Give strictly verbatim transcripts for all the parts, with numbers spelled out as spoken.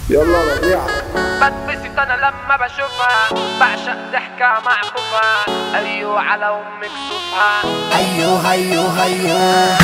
يلا ربيعة. بتبسط انا لما بشوفها، بعشق ضحكة مع خوفها، ايوه على امك صوفها، ايوه ايوه ايوه.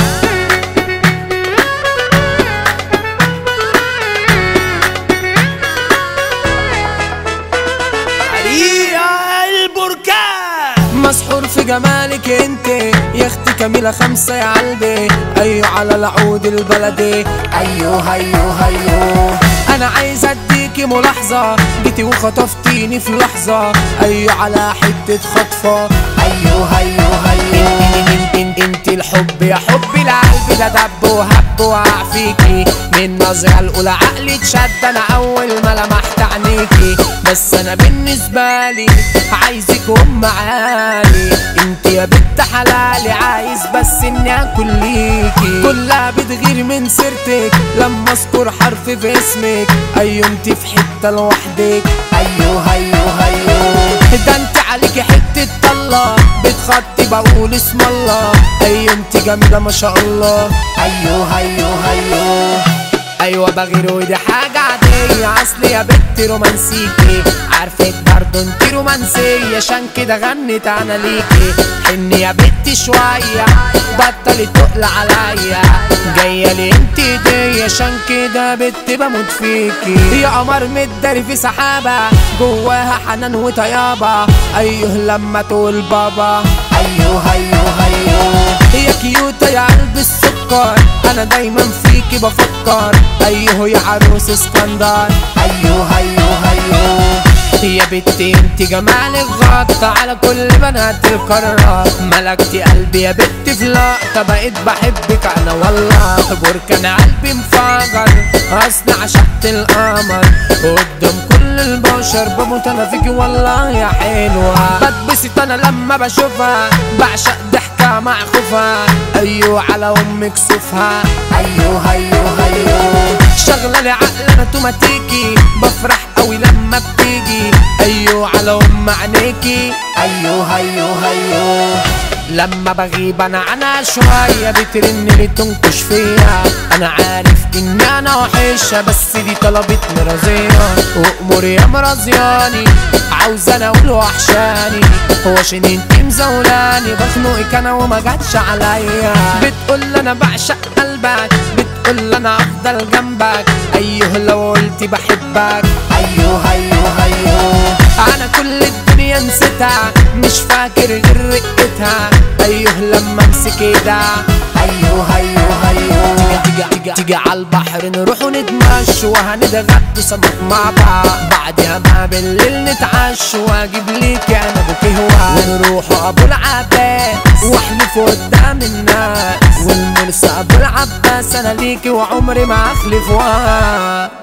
مسحور في جمالك انت يا اختي كاملة خمسة يا قلبي، ايوه على العود البلدي، ايوه ايوه ايوه. انا عايز اديكي ملاحظة، جيتي وخطفتيني في لحظة، ايوه على حتة خطفة، ايوه ايوه ايوه. انت انت الحب يا حبي القلب ده دب وهب وقع فيكي، من نظرة الاولى عقلي اتشد، انا اول ما لمحت عينيكي، بس انا بالنسبة لي عايزك ام عالي، انت يا بنت حلالي، عايز بس اني اكل ليكي، كلها بتغير من سيرتك لما اذكر حرف في اسمك، ايوه انت في حتة لوحدك، ايوه ايوه ايوه. ده انت عليكي حتة طلة، بتخطي بقول اسم الله، ايوه انت جميلة ما شاء الله، ايوه ايوه ايوه. ايوه بغير ودي حاجة عادية، اصل يا بنت رومانسيكي، عارفك برضه انت رومانسية، عشان كده غنت انا ليكي، حني يا بنت شوية بطلي تقل عليا، جاية لي انت دي، عشان كده بنت بموت فيكي، يا قمر متداري في سحابة جواها حنان وطيابة، ايوه لما تقول بابا، ايوه ايوه ايوه. يا كيوتة يا قلب السكر، انا دايما فيكي بفكر، ايوه يا عروس اسكندر، ايوه ايوه ايوه. يا بنتي انت جمالك غطى على كل بنات القارة، ملكتي قلبي يا بنتي في لقطة، بقيت بحبك انا والله، بركان قلبي مفجر، اصل عشقت القمر، قدام كل البشر بموت انا فيكي والله يا حلوة، بتبسط انا لما بشوفها، بعشق ضحكة مع خوفها، ايوه على امك صوفها، ايوه ايوه ايوه. شغلة لي عقل انا توماتيكي، بفرح قوي لما بتيجي، ايوه على ام عينيكي، ايوه ايوه ايوه. لما بغيب انا عنها شوية بترن لي تنكش فيها، انا عارف اني انا وحشة، بس دي طلبتني رزية، وامور يا مرزياني، عاوز انا اقول وحشاني، هو عشان انت مزولاني، بخنقك انا وما جاتش عليا، بتقول انا بعشق قلبك، بتقول انا افضل جنبك، ايوه لو قلتي بحبك، ايوه ايوه ايوه. انا كل الدنيا نسيتها، مش فاكر غير رقتها، ايوه لما امسك ايدها، ايوه ايوه ايوه. تيجي تيجي تيجي على البحر نروح ونتمشى، وهنتغدى سمك مع بعض، بعدها بقى بالليل نتعشى، واجيب ليكي انا بوكي هوا، ونروح ابو العباس واحلف قدام الناس، والمرسى ابو العباس انا ليكي وعمري ما اخلف.